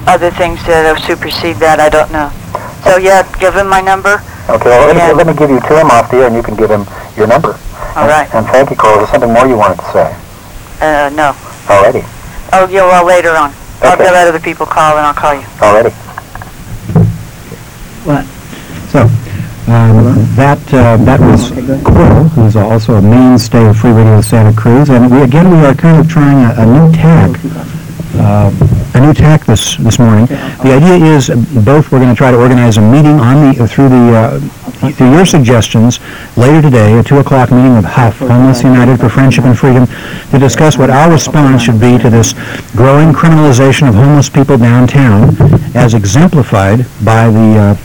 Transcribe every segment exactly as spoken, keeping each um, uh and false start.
other things that will supersede that, I don't know. So yeah, give him my number. Okay, well, let me, let me give you to him off the air, and you can give him your number. All and, right. And thank you, Cole. Is there something more you wanted to say? Uh, no. Alrighty. Oh, yeah, well, later on. Okay. I'll let other people call, and I'll call you. Alrighty. What? So, um, that uh, that was Quill, who's also a mainstay of Free Radio Santa Cruz, and we again we are kind of trying a, a new tack, uh, a new tack this this morning. The idea is both we're going to try to organize a meeting on the through the uh, through your suggestions later today, a two o'clock meeting with Huff, Homeless United for Friendship and Freedom, to discuss what our response should be to this growing criminalization of homeless people downtown, as exemplified by the. Uh,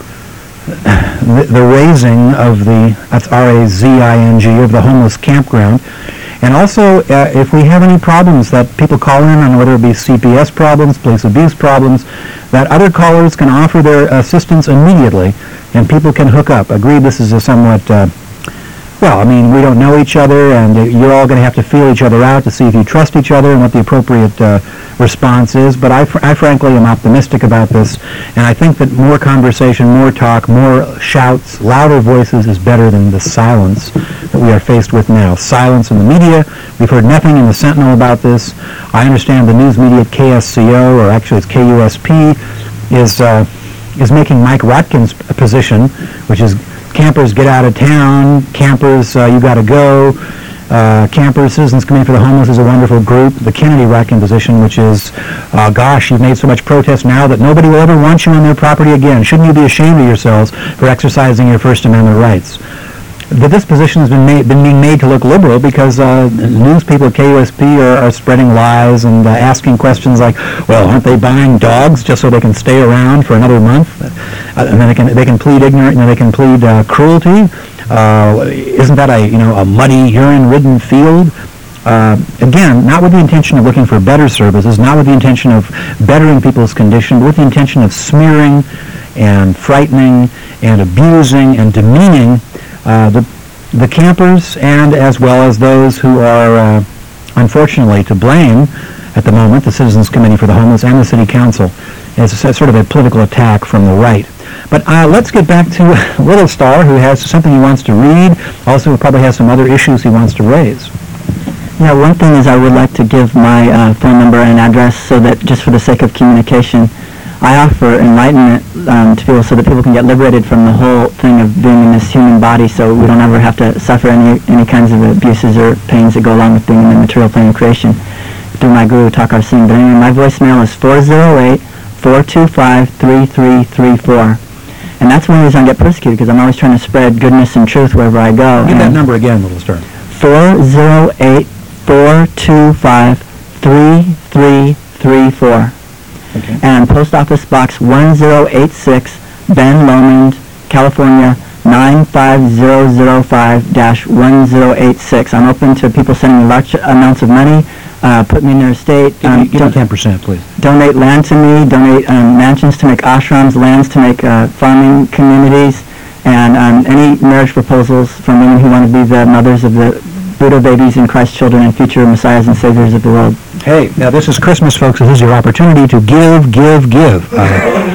The, the raising of the, that's R A Z I N G, of the homeless campground. And also, uh, if we have any problems that people call in on, whether it be C P S problems, police abuse problems, that other callers can offer their assistance immediately, and people can hook up. Agreed, this is a somewhat, uh, well, I mean, we don't know each other, and you're all going to have to feel each other out to see if you trust each other and what the appropriate uh, response is. But I, fr- I frankly am optimistic about this, and I think that more conversation, more talk, more shouts, louder voices is better than the silence that we are faced with now. Silence in the media. We've heard nothing in the Sentinel about this. I understand the news media at K S C O, or actually it's K U S P, is uh, is making Mike Watkins' position, which is campers get out of town, campers uh, you got to go, uh, campers, Citizens Committee for the Homeless is a wonderful group. The Kennedy Watkins position, which is, uh, gosh, you've made so much protest now that nobody will ever want you on their property again. Shouldn't you be ashamed of yourselves for exercising your First Amendment rights? But this position has been made, been being made to look liberal because uh, news people at K U S P are, are spreading lies and uh, asking questions like, well, aren't they buying dogs just so they can stay around for another month? Uh, and then they can they can plead ignorant, and they can plead uh, cruelty. Uh, isn't that a you know a muddy, urine-ridden field? Uh, again, not with the intention of looking for better services, not with the intention of bettering people's condition, but with the intention of smearing and frightening and abusing and demeaning Uh, the the campers, and as well as those who are uh, unfortunately to blame at the moment, the Citizens Committee for the Homeless and the City Council, as a, sort of a political attack from the right. But uh, let's get back to Little Star, who has something he wants to read. Also, probably has some other issues he wants to raise. Yeah, one thing is I would like to give my uh, phone number and address so that, just for the sake of communication, I offer enlightenment um, to people so that people can get liberated from the whole thing of being in this human body, so we don't ever have to suffer any any kinds of abuses or pains that go along with being in the material plane of creation through my guru, Takar Singh. But anyway, my voicemail is four oh eight, four two five, three three three four. And that's one reason I get persecuted, because I'm always trying to spread goodness and truth wherever I go. Give that number again, Little Star. four oh eight, four two five, three three three four. Okay. And Post Office Box one zero eight six, Ben Lomond, California, nine five zero zero five dash one zero eight six. I'm open to people sending me large amounts of money, uh, put me in their estate. Um, give me ten percent, please. Donate land to me, donate um, mansions to make ashrams, lands to make uh, farming communities, and um, any marriage proposals from women who want to be the mothers of the Buddha babies and Christ children and future messiahs and saviors of the world. Hey, now this is Christmas, folks. This is your opportunity to give, give, give. Uh,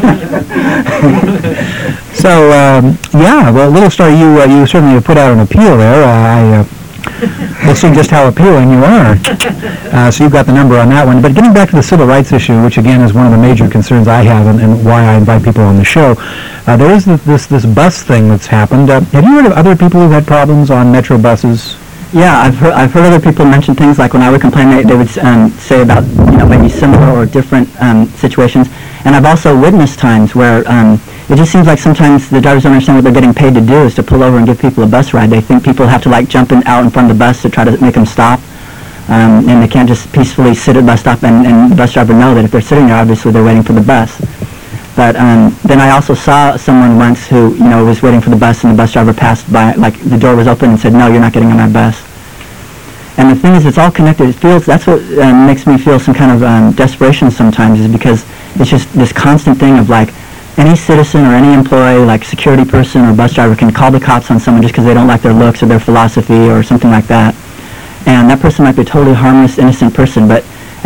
so, um, yeah, well, Little Star, you uh, you certainly have put out an appeal there. Uh, I uh, we'll see just how appealing you are. Uh, so you've got the number on that one. But getting back to the civil rights issue, which again is one of the major concerns I have, and, and why I invite people on the show, uh, there is this, this this bus thing that's happened. Uh, have you heard of other people who've had problems on metro buses? Yeah, I've heard, I've heard other people mention things like when I would complain, they, they would um, say about, you know, maybe similar or different um, situations. And I've also witnessed times where um, it just seems like sometimes the drivers don't understand what they're getting paid to do is to pull over and give people a bus ride. They think people have to like jump in, out in front of the bus to try to make them stop. Um, and they can't just peacefully sit at the bus stop, and, and the bus driver know that if they're sitting there, obviously they're waiting for the bus. But um, then I also saw someone once who, you know, was waiting for the bus, and the bus driver passed by, like the door was open and said, "No, you're not getting on our bus." And the thing is, it's all connected. It feels, that's what um, makes me feel some kind of um, desperation sometimes, is because it's just this constant thing of like, any citizen or any employee, like security person or bus driver, can call the cops on someone just because they don't like their looks or their philosophy or something like that. And that person might be a totally harmless, innocent person, but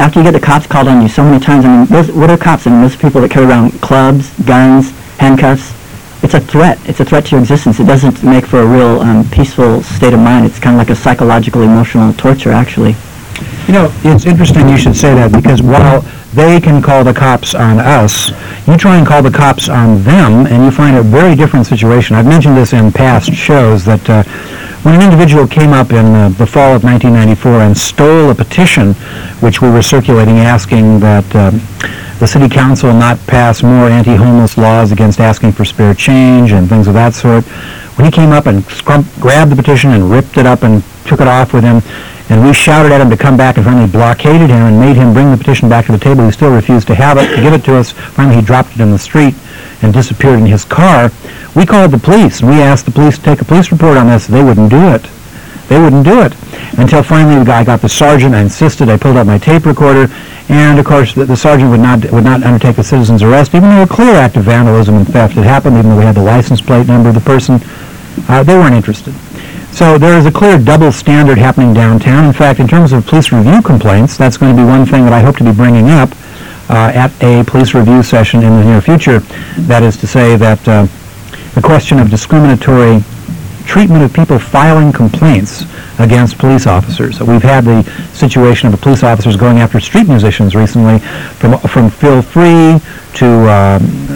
after you get the cops called on you so many times, I mean, those, what are cops? I mean, those are people that carry around clubs, guns, handcuffs. It's a threat. It's a threat to your existence. It doesn't make for a real um, peaceful state of mind. It's kind of like a psychological, emotional torture, actually. You know, it's interesting you should say that, because while they can call the cops on us, you try and call the cops on them, and you find a very different situation. I've mentioned this in past shows, that uh, when an individual came up in uh, the fall of nineteen ninety-four and stole a petition, which we were circulating asking that uh, the city council not pass more anti-homeless laws against asking for spare change and things of that sort, when he came up and scrump, grabbed the petition and ripped it up and took it off with him, and we shouted at him to come back and finally blockaded him and made him bring the petition back to the table. He still refused to have it, to give it to us. Finally, he dropped it in the street and disappeared in his car. We called the police, and we asked the police to take a police report on this. They wouldn't do it. They wouldn't do it. Until finally the guy got the sergeant. I insisted. I pulled out my tape recorder, and of course the, the sergeant would not would not undertake a citizen's arrest, even though a clear act of vandalism and theft had happened, even though we had the license plate number of the person. Uh, they weren't interested. So there is a clear double standard happening downtown. In fact, in terms of police review complaints, that's going to be one thing that I hope to be bringing up uh, at a police review session in the near future. That is to say that uh, the question of discriminatory treatment of people filing complaints against police officers. We've had the situation of the police officers going after street musicians recently, from from Phil Free to um, uh,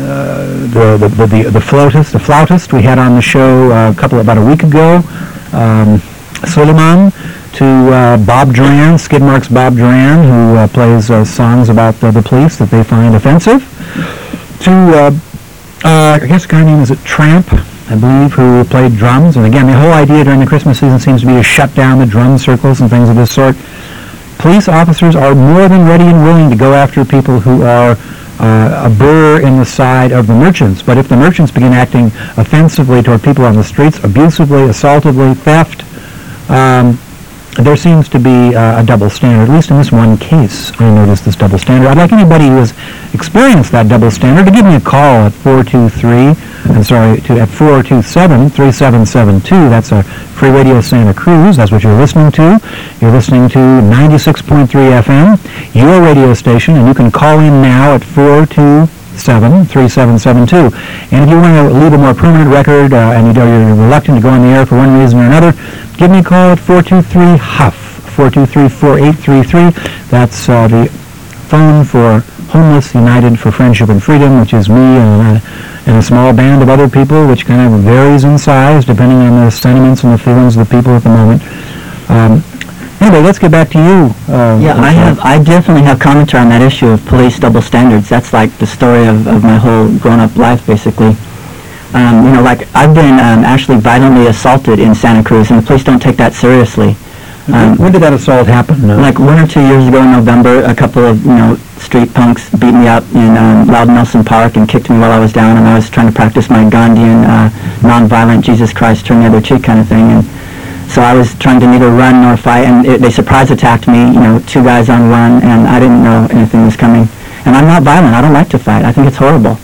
the, the the the flautist, the flautist we had on the show uh, a couple about a week ago, um, Suleiman, to uh, Bob Duran, Skidmark's Bob Duran, who uh, plays uh, songs about uh, the police that they find offensive, to uh, uh, I guess a guy named is it Tramp, I believe, who played drums. And again, the whole idea during the Christmas season seems to be to shut down the drum circles and things of this sort. Police officers are more than ready and willing to go after people who are uh, a burr in the side of the merchants. But if the merchants begin acting offensively toward people on the streets, abusively, assaultively, theft, um, there seems to be uh, a double standard. At least in this one case, I noticed this double standard. I'd like anybody who has experienced that double standard to give me a call at four two three, I'm sorry, to, at four two seven, three seven seven two. That's a Free Radio Santa Cruz. That's what you're listening to. You're listening to ninety-six point three F M, your radio station, and you can call in now at four two seven, three seven seven two. And if you want to leave a more permanent record uh, and you know, you're reluctant to go on the air for one reason or another, give me a call at four two three H U F, four two three, four eight three three. That's uh, the phone for Homeless United for Friendship and Freedom, which is me and, uh, and a small band of other people, which kind of varies in size depending on the sentiments and the feelings of the people at the moment. Um, anyway, let's get back to you. Uh, yeah, I have. I definitely have commentary on that issue of police double standards. That's like the story of, of my whole grown-up life, basically. Um, you know, like I've been um, actually violently assaulted in Santa Cruz, and the police don't take that seriously. Um, when did that assault happen? Uh, like one or two years ago in November, a couple of, you know, street punks beat me up in um, Loud Nelson Park and kicked me while I was down, and I was trying to practice my Gandhian, uh, non-violent Jesus Christ turn the other cheek kind of thing. And so I was trying to neither run nor fight, and it, they surprise attacked me, you know, two guys on one, and I didn't know anything was coming. And I'm not violent. I don't like to fight. I think it's horrible.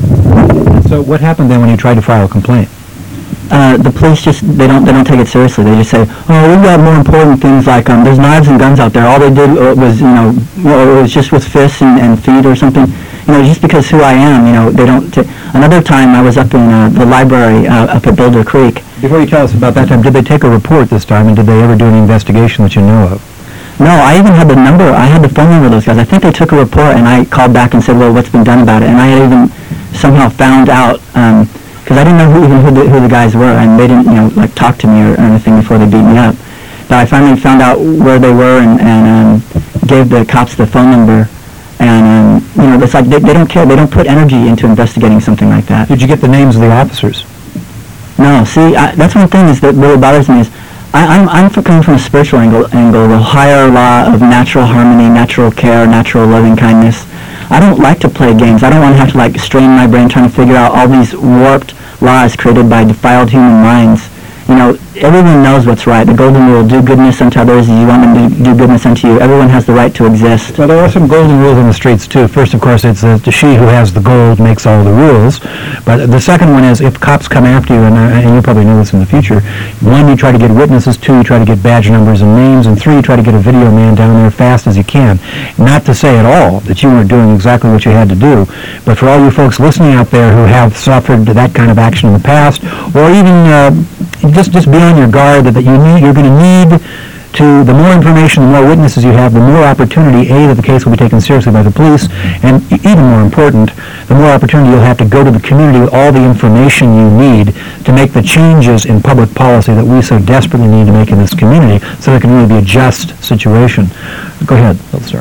So what happened then when you tried to file a complaint? Uh, the police just, they don't they don't take it seriously. They just say, oh, we've got more important things like, um, there's knives and guns out there. All they did uh, was, you know, well, it was just with fists and, and feet or something. You know, just because who I am, you know, they don't ta- Another time I was up in uh, the library uh, up at Boulder Creek. Before you tell us about that time, did they take a report this time, and did they ever do any investigation that you know of? No, I even had the number, I had the phone number of those guys. I think they took a report, and I called back and said, well, what's been done about it? And I had even somehow found out, um, because I didn't know who, even who the, who the guys were, and they didn't, you know, like talk to me or, or anything before they beat me up. But I finally found out where they were and, and um, gave the cops the phone number. And, um, you know, it's like they, they don't care. They don't put energy into investigating something like that. Did you get the names of the officers? No, see, I, that's one thing is that really bothers me is I, I'm, I'm coming from a spiritual angle, angle, the higher law of natural harmony, natural care, natural loving kindness. I don't like to play games. I don't want to have to like strain my brain trying to figure out all these warped laws created by defiled human minds. You know, everyone knows what's right. The golden rule, do goodness unto others as you want them to do goodness unto you. Everyone has the right to exist. Well, there are some golden rules in the streets, too. First, of course, it's uh, the she who has the gold makes all the rules. But the second one is if cops come after you, and, uh, and you'll probably know this in the future, one, you try to get witnesses, two, you try to get badge numbers and names, and three, you try to get a video man down there fast as you can. Not to say at all that you weren't doing exactly what you had to do, but for all you folks listening out there who have suffered that kind of action in the past, or even uh, just just be on your guard that, that you need, you're going to need to, the more information, the more witnesses you have, the more opportunity, A, that the case will be taken seriously by the police, and e- even more important, the more opportunity you'll have to go to the community with all the information you need to make the changes in public policy that we so desperately need to make in this community so there can really be a just situation. Go ahead, Sir.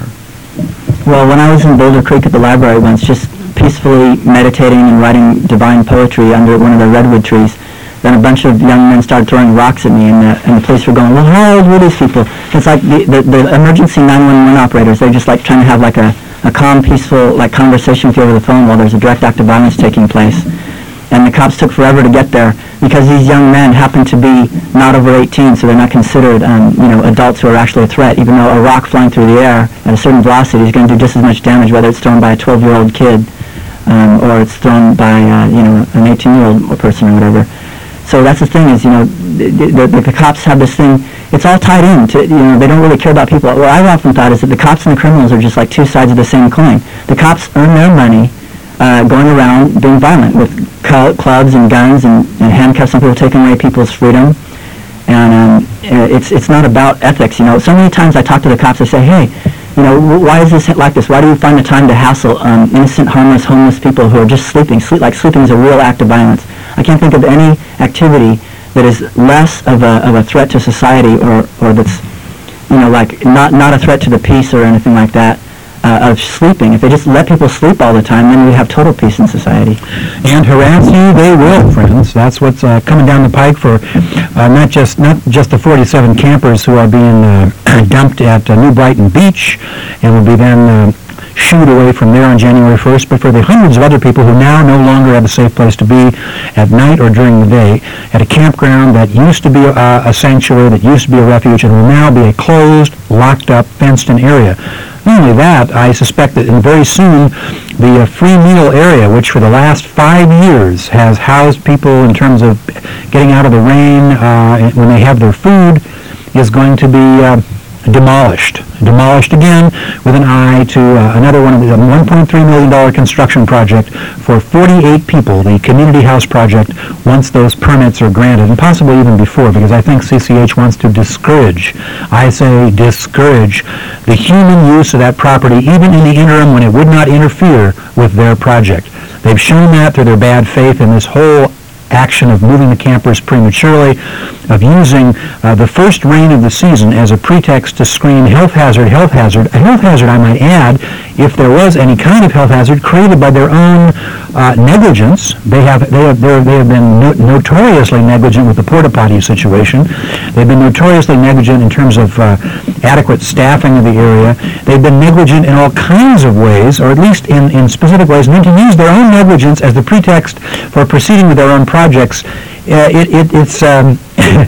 Well, when I was in Boulder Creek at the library once, just peacefully meditating and writing divine poetry under one of the redwood trees, then a bunch of young men started throwing rocks at me, and the, and the police were going, well, how old were these people? It's like the, the, the emergency nine one one operators, they're just like trying to have like a, a calm, peaceful like conversation with you over the phone while there's a direct act of violence taking place. And the cops took forever to get there because these young men happen to be not over eighteen, so they're not considered um, you know, adults who are actually a threat, even though a rock flying through the air at a certain velocity is going to do just as much damage whether it's thrown by a twelve-year-old kid um, or it's thrown by uh, you know, an eighteen-year-old person or whatever. So that's the thing is, you know, the, the, the, the cops have this thing, it's all tied in to, you know, they don't really care about people. What I've often thought is that the cops and the criminals are just like two sides of the same coin. The cops earn their money uh, going around being violent with cu- clubs and guns and, and handcuffs on people, taking away people's freedom. And um, it's it's not about ethics, you know. So many times I talk to the cops, I say, hey, you know, why is this like this? Why do you find the time to hassle um, innocent, harmless, homeless people who are just sleeping? Sleep, like sleeping is a real act of violence. I can't think of any activity that is less of a of a threat to society, or, or that's, you know, like not not a threat to the peace or anything like that, uh, of sleeping. If they just let people sleep all the time, then we have total peace in society. And harass you, they will, friends. That's what's uh, coming down the pike for uh, not just not just the forty-seven campers who are being uh, dumped at uh, New Brighton Beach and will be then uh, shooed away from there on January first, but for the hundreds of other people who now no longer have a safe place to be at night or during the day at a campground that used to be a, a sanctuary, that used to be a refuge, and will now be a closed, locked-up, fenced-in area. Not only that, I suspect that in very soon the uh, free meal area, which for the last five years has housed people in terms of getting out of the rain uh, when they have their food, is going to be uh, demolished. Demolished again with an eye to uh, another one of the um, one point three million dollars construction project for forty-eight people, the community house project, once those permits are granted, and possibly even before, because I think C C H wants to discourage, I say discourage, the human use of that property, even in the interim when it would not interfere with their project. They've shown that through their bad faith in this whole action of moving the campers prematurely, of using uh, the first rain of the season as a pretext to scream health hazard, health hazard, a health hazard, I might add, if there was any kind of health hazard created by their own uh, negligence. They have they have they have been no- notoriously negligent with the porta potty situation. They've been notoriously negligent in terms of uh, adequate staffing of the area. They've been negligent in all kinds of ways, or at least in, in specific ways, and then to use their own negligence as the pretext for proceeding with their own projects. Uh, it, it, it's, um,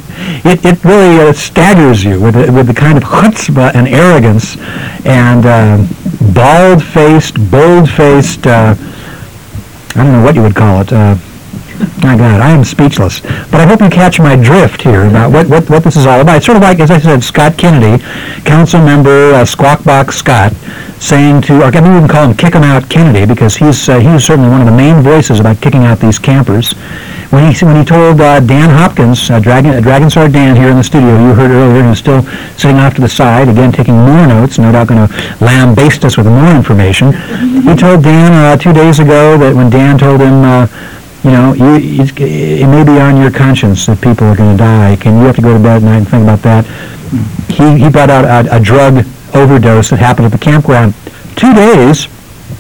it, it really uh, staggers you with, the, with the kind of chutzpah and arrogance and uh, bald-faced, bold-faced, uh, I don't know what you would call it. Uh, my God, I am speechless. But I hope you catch my drift here about what, what, what this is all about. It's sort of like, as I said, Scott Kennedy, council member uh, Squawk Box Scott, saying to, or I mean, we can call him Kick 'em Out Kennedy, because he's uh, he's certainly one of the main voices about kicking out these campers. When he when he told uh, Dan Hopkins, uh, Dragon uh, Dragon Sword Dan here in the studio, you heard earlier, he was still sitting off to the side, again taking more notes, no doubt going to lambaste us with more information. He told Dan uh, two days ago that when Dan told him, uh, you know, you, you, it may be on your conscience that people are going to die. Can you have to go to bed at night and think about that? He he brought out a, a drug overdose that happened at the campground two days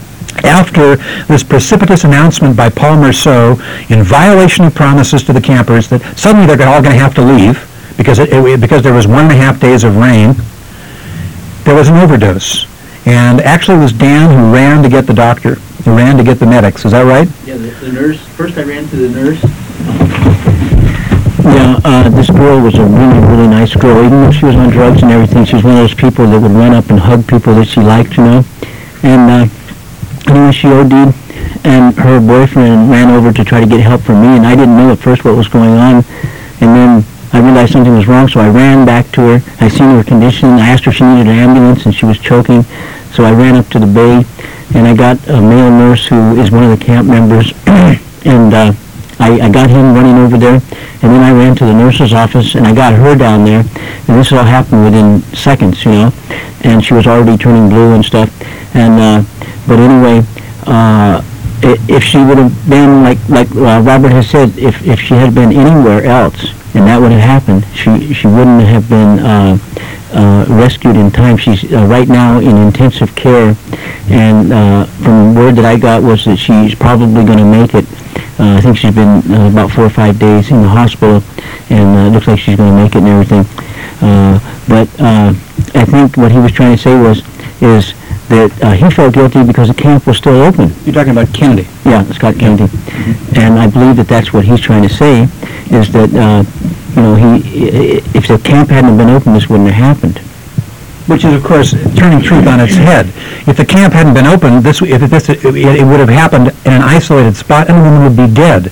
after this precipitous announcement by Paul Merceau, in violation of promises to the campers, that suddenly they're all going to have to leave because it, it, because there was one and a half days of rain. There was an overdose, and actually it was Dan who ran to get the doctor, who ran to get the medics. Is that right? Yeah, the, the nurse. First I ran to the nurse. Yeah, uh, this girl was a really, really nice girl. Even though she was on drugs and everything, she was one of those people that would run up and hug people that she liked, you know. And uh, anyway, she O D'd, and her boyfriend ran over to try to get help from me, and I didn't know at first what was going on. And then I realized something was wrong, so I ran back to her. I seen her condition. I asked her if she needed an ambulance, and she was choking. So I ran up to the bay, and I got a male nurse who is one of the camp members, and uh, I, I got him running over there. And then I ran to the nurse's office, and I got her down there. And this all happened within seconds, you know. And she was already turning blue and stuff. And uh, but anyway, uh, if she would have been like like uh, Robert has said, if if she had been anywhere else, and that would have happened, she she wouldn't have been uh, uh, rescued in time. She's uh, right now in intensive care, and uh, from word that I got was that she's probably going to make it. Uh, I think she's been uh, about four or five days in the hospital, and uh, it looks like she's going to make it and everything. Uh, but uh, I think what he was trying to say was is that uh, he felt guilty because the camp was still open. You're talking about Kennedy. Yeah, Scott Kennedy. Mm-hmm. And I believe that that's what he's trying to say, is that, uh, you know, he, if the camp hadn't been open, this wouldn't have happened. Which is, of course, turning truth on its head. If the camp hadn't been open, this, if this, it, it would have happened in an isolated spot, and the woman would be dead.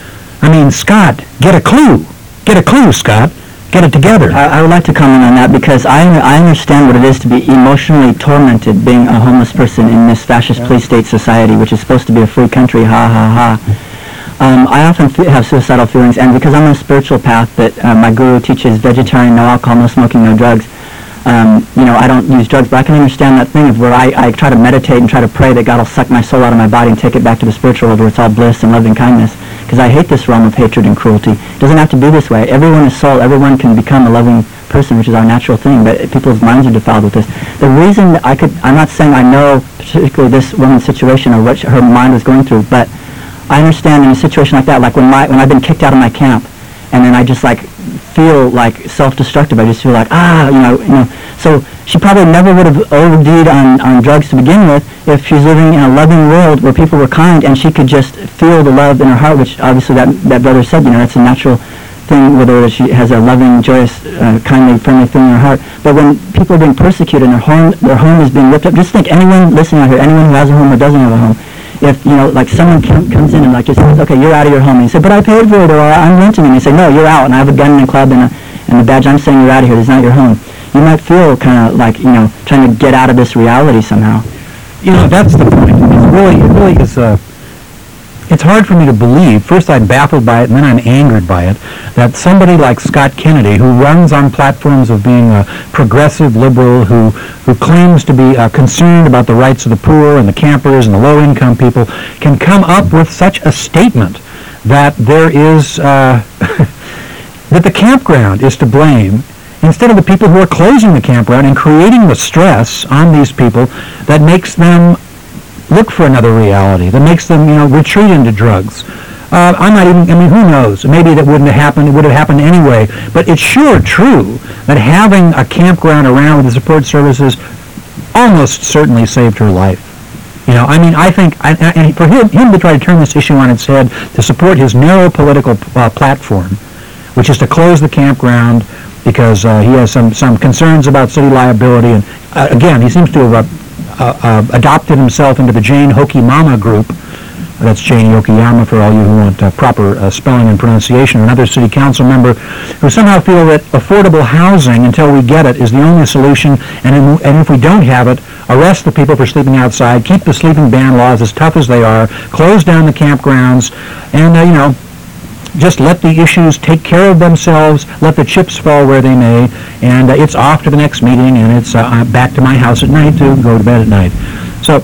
I mean, Scott, get a clue. Get a clue, Scott. Get it together. I, I would like to comment on that because I, I understand what it is to be emotionally tormented being a homeless person in this fascist yeah. police state society, which is supposed to be a free country, ha ha ha. Um, I often f- have suicidal feelings, and because I'm on a spiritual path that uh, my guru teaches vegetarian, no alcohol, no smoking, no drugs, um, you know, I don't use drugs, but I can understand that thing of where I, I try to meditate and try to pray that God will suck my soul out of my body and take it back to the spiritual world where it's all bliss and loving kindness. Because I hate this realm of hatred and cruelty. It doesn't have to be this way. Everyone is soul. Everyone can become a loving person, which is our natural thing, but people's minds are defiled with this. The reason that I could, I'm not saying I know particularly this woman's situation or what she, her mind was going through, but I understand in a situation like that, like when my when I've been kicked out of my camp, and then I just like feel like self-destructive. I just feel like, ah, you know, you know. So she probably never would have O D'd on, on drugs to begin with if she's living in a loving world where people were kind and she could just feel the love in her heart, which obviously that, that brother said, you know, it's a natural thing, whether she has a loving, joyous, uh, kindly, friendly thing in her heart. But when people are being persecuted and their home, their home is being ripped up, just think anyone listening out here, anyone who has a home or doesn't have a home, if, you know, like someone com- comes in and like just says, okay, you're out of your home, and you say, but I paid for it, or I'm renting it, and you say, no, you're out, and I have a gun in a club and a, and a badge, I'm saying you're out of here, it's not your home. You might feel kind of like, you know, trying to get out of this reality somehow. You know, that's the point. It's really, it really is, uh, it's hard for me to believe. First I'm baffled by it, and then I'm angered by it, that somebody like Scott Kennedy, who runs on platforms of being a progressive liberal, who, who claims to be uh, concerned about the rights of the poor and the campers and the low-income people, can come up with such a statement that there is, uh, that the campground is to blame, instead of the people who are closing the campground and creating the stress on these people that makes them look for another reality, that makes them, you know, retreat into drugs. Uh, I'm not even, I mean, who knows? Maybe that wouldn't have happened, it would have happened anyway, but it's sure true that having a campground around with the support services almost certainly saved her life. You know, I mean, I think, I, I, and for him, him to try to turn this issue on its head, to support his narrow political uh, platform, which is to close the campground because uh, he has some, some concerns about city liability, and uh, again, he seems to have uh, uh, uh, adopted himself into the Jane Hokimama group. That's Jane Yokoyama for all you who want uh, proper uh, spelling and pronunciation. Another city council member who somehow feel that affordable housing, until we get it, is the only solution, and, in, and if we don't have it, arrest the people for sleeping outside, keep the sleeping ban laws as tough as they are, close down the campgrounds, and, uh, you know, just let the issues take care of themselves, let the chips fall where they may, and uh, it's off to the next meeting, and it's uh, back to my house at night to go to bed at night. So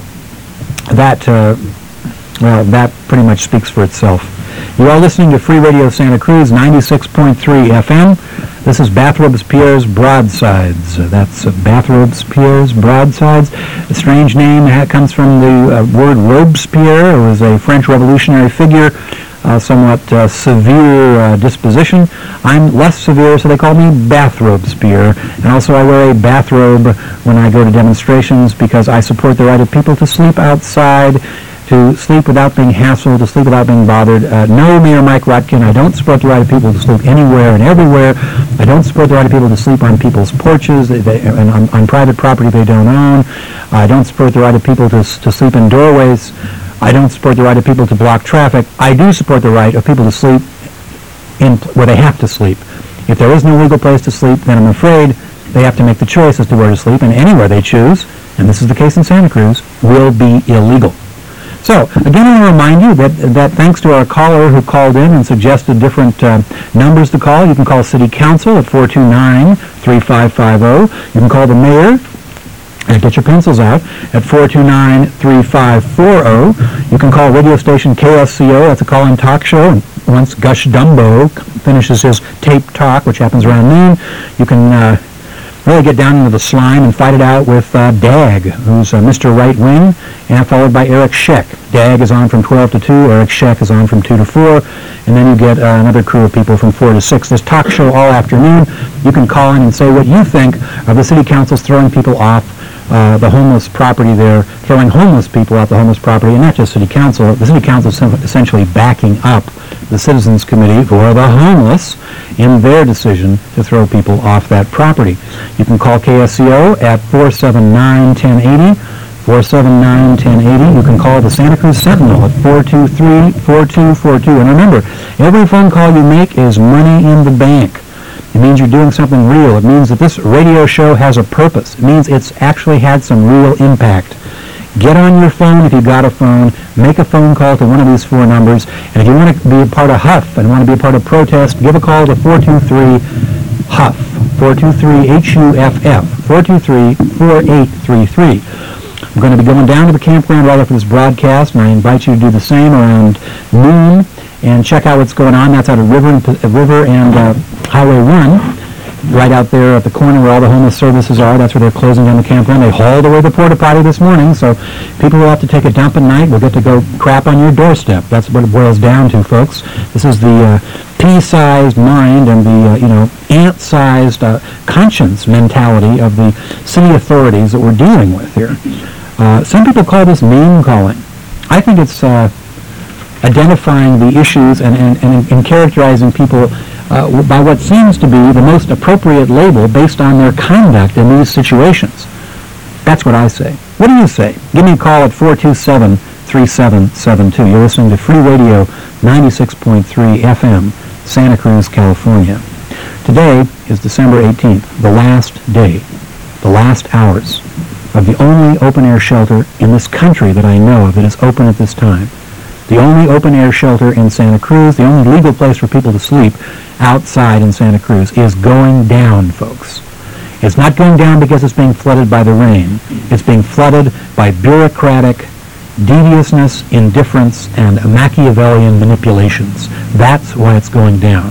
that, uh, well, that pretty much speaks for itself. You are listening to Free Radio Santa Cruz, ninety-six point three F M. This is Bathrobes Pierre's Broadsides. Uh, that's uh, Bathrobes Pierre's Broadsides. A strange name ha- comes from the uh, word Robespierre, who was a French revolutionary figure, Uh, somewhat uh, severe uh, disposition. I'm less severe, so they call me Bathrobes Pierre. And also I wear a bathrobe when I go to demonstrations because I support the right of people to sleep outside to sleep without being hassled, to sleep without being bothered. Uh, no, Mayor Mike Rotkin, I don't support the right of people to sleep anywhere and everywhere. I don't support the right of people to sleep on people's porches they, they, and on, on private property they don't own. I don't support the right of people to, to sleep in doorways. I don't support the right of people to block traffic. I do support the right of people to sleep in where they have to sleep. If there is no legal place to sleep, then I'm afraid they have to make the choice as to where to sleep, and anywhere they choose, and this is the case in Santa Cruz, will be illegal. So, again, I want to remind you that, that thanks to our caller who called in and suggested different uh, numbers to call, you can call City Council at four two nine, three five five zero. You can call the mayor, and get your pencils out, at four two nine, three five four zero. You can call radio station K S C O, that's a call-in talk show, and once Gush Dumbo finishes his tape talk, which happens around noon, you can uh, really get down into the slime and fight it out with uh, Dag, who's uh, Mister Right Wing, and followed by Eric Scheck. Dag is on from twelve to two, Eric Scheck is on from two to four, and then you get uh, another crew of people from four to six. This talk show all afternoon. You can call in and say what you think of the city council's throwing people off uh, the homeless property there, throwing homeless people off the homeless property, and not just city council. The city council is essentially backing up the Citizens Committee for the Homeless in their decision to throw people off that property. You can call K S C O at four seven nine, one zero eight zero, four seven nine, one zero eight zero. You can call the Santa Cruz Sentinel at four two three, four two four two. And remember, every phone call you make is money in the bank. It means you're doing something real. It means that this radio show has a purpose. It means it's actually had some real impact. Get on your phone if you've got a phone. Make a phone call to one of these four numbers. And if you want to be a part of Huff and want to be a part of protest, give a call to four two three, HUFF, four two three, H U F F, four two three, four eight three three. I'm going to be going down to the campground right after this broadcast, and I invite you to do the same around noon and check out what's going on. That's out of River and, uh, River and uh, Highway one. Right out there at the corner where all the homeless services are. That's where they're closing down the campground. They hauled away the porta potty this morning, so people who have to take a dump at night will get to go crap on your doorstep. That's what it boils down to, folks. This is the uh, pea-sized mind and the uh, you know ant-sized uh, conscience mentality of the city authorities that we're dealing with here. Uh, some people call this name-calling. I think it's uh, identifying the issues and, and, and, and characterizing people Uh, by what seems to be the most appropriate label based on their conduct in these situations. That's what I say. What do you say? Give me a call at four two seven, three seven seven two. You're listening to Free Radio ninety-six point three F M, Santa Cruz, California. Today is December eighteenth, the last day, the last hours of the only open-air shelter in this country that I know of that is open at this time. The only open-air shelter in Santa Cruz, the only legal place for people to sleep outside in Santa Cruz is going down, folks. It's not going down because it's being flooded by the rain. It's being flooded by bureaucratic deviousness, indifference, and Machiavellian manipulations. That's why it's going down.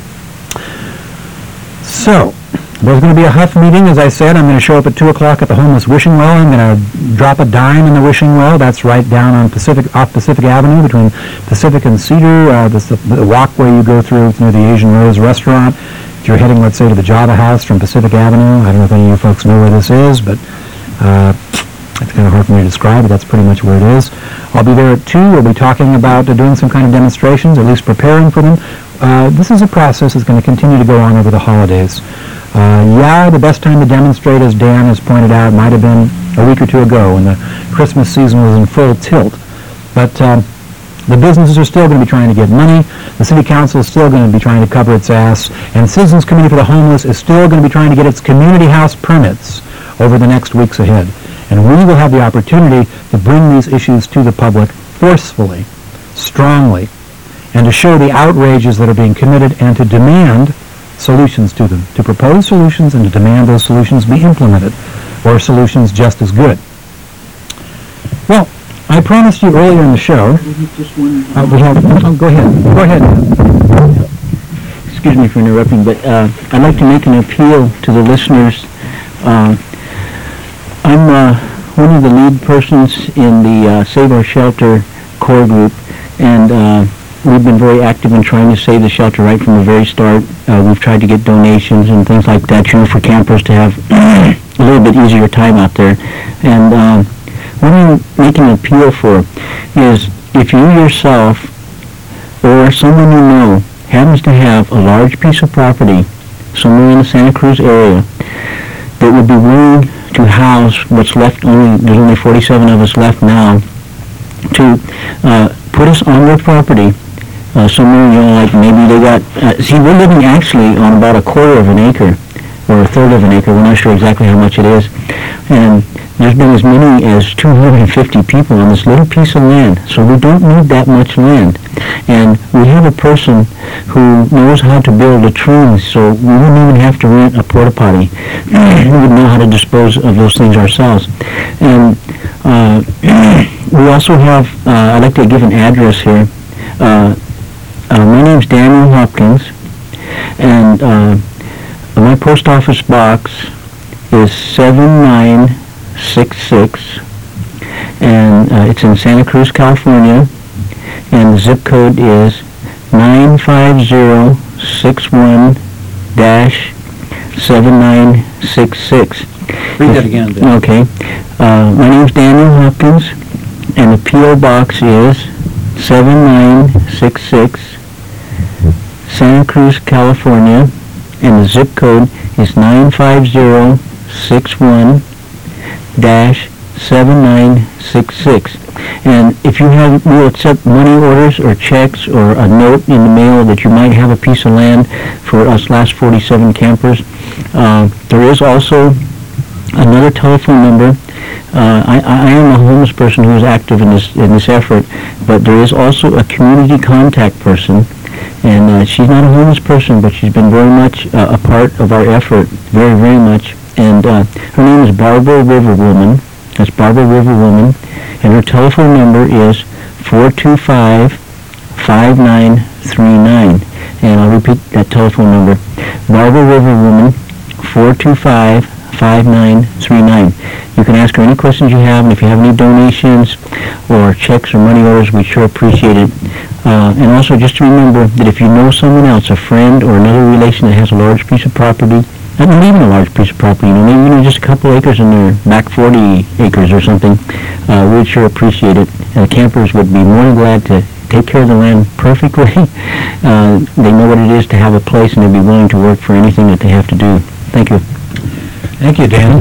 So, there's going to be a Huff meeting, as I said. I'm going to show up at two o'clock at the homeless wishing well. I'm going to drop a dime in the wishing well. That's right down on Pacific, off Pacific Avenue between Pacific and Cedar. Uh, this, the, the walkway you go through near the Asian Rose restaurant. If you're heading, let's say, to the Java House from Pacific Avenue, I don't know if any of you folks know where this is, but uh, it's kind of hard for me to describe, but that's pretty much where it is. I'll be there at two. We'll be talking about uh, doing some kind of demonstrations, at least preparing for them. Uh, this is a process that's going to continue to go on over the holidays. Uh, yeah, the best time to demonstrate, as Dan has pointed out, might have been a week or two ago when the Christmas season was in full tilt. But uh, the businesses are still going to be trying to get money. The city council is still going to be trying to cover its ass. And Citizens Committee for the Homeless is still going to be trying to get its community house permits over the next weeks ahead. And we will have the opportunity to bring these issues to the public forcefully, strongly, and to show the outrages that are being committed and to demand solutions to them, to propose solutions and to demand those solutions be implemented, or solutions just as good. Well, I promised you earlier in the show, uh, we have, oh, go ahead, go ahead. Excuse me for interrupting, but uh, I'd like to make an appeal to the listeners. Uh, I'm uh, one of the lead persons in the uh, Save Our Shelter core group, and uh, we've been very active in trying to save the shelter right from the very start. Uh, we've tried to get donations and things like that, you know, for campers to have a little bit easier time out there. And um, what I'm making an appeal for is if you yourself or someone you know happens to have a large piece of property somewhere in the Santa Cruz area that would be willing to house what's left, only there's only forty-seven of us left now, to uh, put us on their property uh, somewhere, you know, like maybe they got, uh, see, we're living actually on about a quarter of an acre, or a third of an acre, we're not sure exactly how much it is, and there's been as many as two hundred fifty people on this little piece of land, so we don't need that much land. And we have a person who knows how to build latrines, so we wouldn't even have to rent a porta potty. We would know how to dispose of those things ourselves. And uh, we also have, uh, I'd like to give an address here. Uh, uh, my name's Daniel Hopkins, and uh, my post office box is seven nine six six, and uh, it's in Santa Cruz, California, and the zip code is nine five zero six one dash seven nine six six. Read that again, Dan. Okay. Uh, my name's Daniel Hopkins, and the P O box is seven nine six six, Santa Cruz, California, and the zip code is nine five zero six one dash seven nine six six. And if you have, we'll accept money orders or checks or a note in the mail that you might have a piece of land for us last forty-seven campers. Uh, there is also another telephone number. Uh, I, I am a homeless person who is active in this in this effort, but there is also a community contact person, and uh, she's not a homeless person, but she's been very much uh, a part of our effort, very, very much. And uh, her name is Barbara Riverwoman. That's Barbara Riverwoman, and her telephone number is four two five, five nine three nine. And I'll repeat that telephone number. Barbara Riverwoman, four two five, five nine three nine. You can ask her any questions you have, and if you have any donations or checks or money orders, we sure appreciate it. Uh, and also just to remember that if you know someone else, a friend or another relation that has a large piece of property, not even a large piece of property, you know, maybe you know, just a couple acres in their back forty acres or something, uh, we'd sure appreciate it. And the campers would be more than glad to take care of the land perfectly. Uh, they know what it is to have a place, and they'd be willing to work for anything that they have to do. Thank you. Thank you, Dan.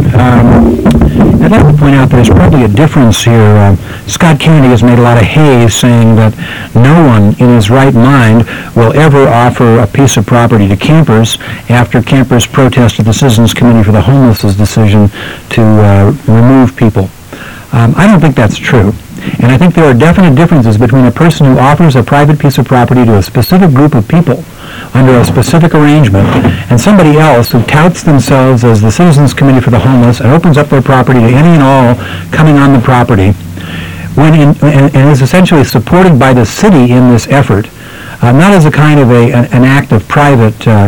Um, I'd like to point out there's probably a difference here. Uh, Scott Kennedy has made a lot of hay saying that no one in his right mind will ever offer a piece of property to campers after campers protested the Citizens Committee for the Homeless's decision to uh, remove people. Um, I don't think that's true. And I think there are definite differences between a person who offers a private piece of property to a specific group of people under a specific arrangement and somebody else who touts themselves as the Citizens Committee for the Homeless and opens up their property to any and all coming on the property when in, and, and is essentially supported by the city in this effort, uh, not as a kind of a, an, an act of private uh,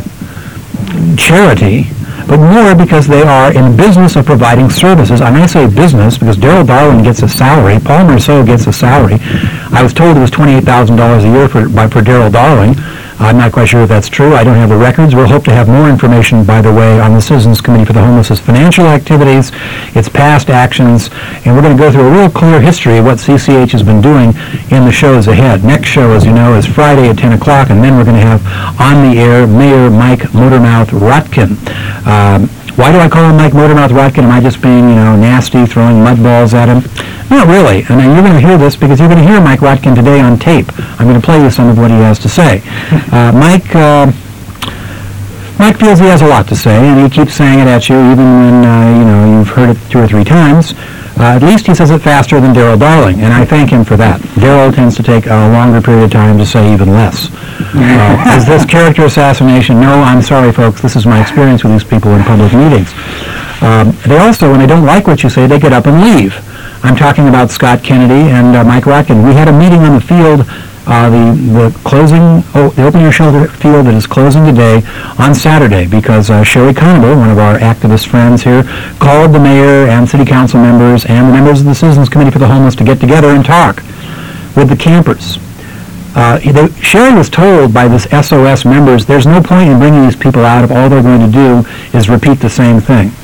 charity, but more because they are in business of providing services. And I say business because Daryl Darling gets a salary, Paul Merceau gets a salary. I was told it was twenty-eight thousand dollars a year for, by, for Daryl Darling. I'm not quite sure if that's true. I don't have the records. We'll hope to have more information, by the way, on the Citizens Committee for the Homeless's financial activities, its past actions, and we're going to go through a real clear history of what C C H has been doing in the shows ahead. Next show, as you know, is Friday at ten o'clock, and then we're going to have on the air Mayor Mike Motormouth Rotkin. Um, why do I call him Mike Motormouth Rotkin? Am I just being, you know, nasty, throwing mud balls at him? Not really. And then you're going to hear this because you're going to hear Mike Rotkin today on tape. I'm going to play you some of what he has to say. Uh, Mike, uh, Mike feels he has a lot to say, and he keeps saying it at you, even when uh, you know you've heard it two or three times. Uh, at least he says it faster than Daryl Darling, and I thank him for that. Daryl tends to take a longer period of time to say even less. Uh, is this character assassination? No, I'm sorry, folks. This is my experience with these people in public meetings. Um, they also, when they don't like what you say, they get up and leave. I'm talking about Scott Kennedy and uh, Mike Rotkin. We had a meeting on the field, uh, the, the closing, oh, the open air shelter field that is closing today on Saturday because uh, Sherry Conable, one of our activist friends here, called the mayor and city council members and the members of the Citizens Committee for the Homeless to get together and talk with the campers. Uh, they, Sherry was told by this S O S members, there's no point in bringing these people out if all they're going to do is repeat the same thing.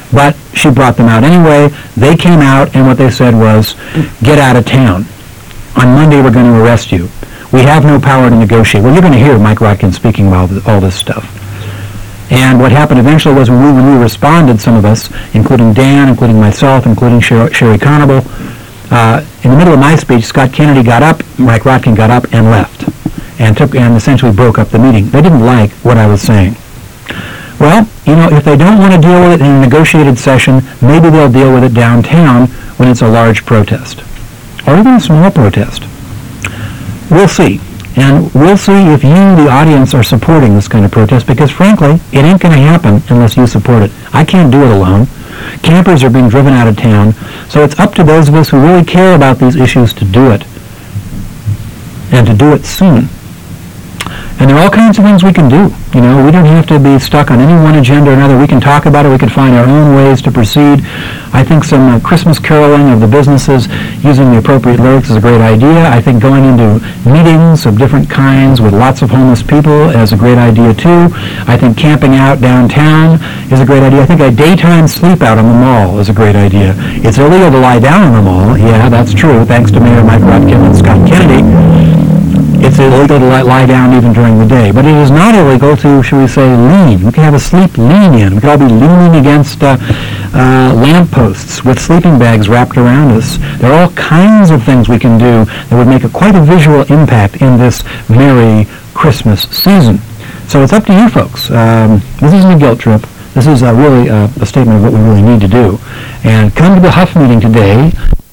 But she brought them out anyway. They came out, and what they said was, get out of town. On Monday, we're going to arrest you. We have no power to negotiate. Well, you're going to hear Mike Rotkin speaking about all this stuff. And what happened eventually was when we, when we responded, some of us, including Dan, including myself, including Sher- Sherry Carnival, uh, in the middle of my speech, Scott Kennedy got up, Mike Rotkin got up and left, and took and essentially broke up the meeting. They didn't like what I was saying. Well, you know, if they don't want to deal with it in a negotiated session, maybe they'll deal with it downtown when it's a large protest, or even a small protest. We'll see. And we'll see if you, the audience, are supporting this kind of protest, because frankly, it ain't going to happen unless you support it. I can't do it alone. Campers are being driven out of town, so it's up to those of us who really care about these issues to do it, and to do it soon. And there are all kinds of things we can do. You know, we don't have to be stuck on any one agenda or another. We can talk about it. We can find our own ways to proceed. I think some uh, Christmas caroling of the businesses using the appropriate lyrics is a great idea. I think going into meetings of different kinds with lots of homeless people is a great idea too. I think camping out downtown is a great idea. I think a daytime sleep out on the mall is a great idea. It's illegal to lie down on the mall. Yeah, that's true, thanks to Mayor Mike Rotkin and Scott Kennedy. It's illegal to lie, lie down even during the day. But it is not illegal to, shall we say, lean. We can have a sleep lean-in. We can all be leaning against uh, uh, lampposts with sleeping bags wrapped around us. There are all kinds of things we can do that would make a, quite a visual impact in this Merry Christmas season. So it's up to you folks. Um, this isn't a guilt trip. This is uh, really uh, a statement of what we really need to do. And come to the Huff meeting today.